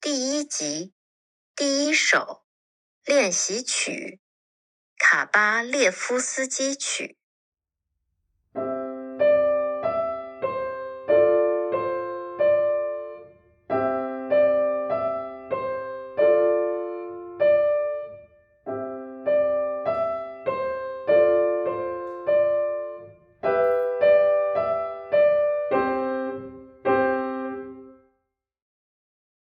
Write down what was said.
第一集第一首练习曲卡巴列夫斯基曲。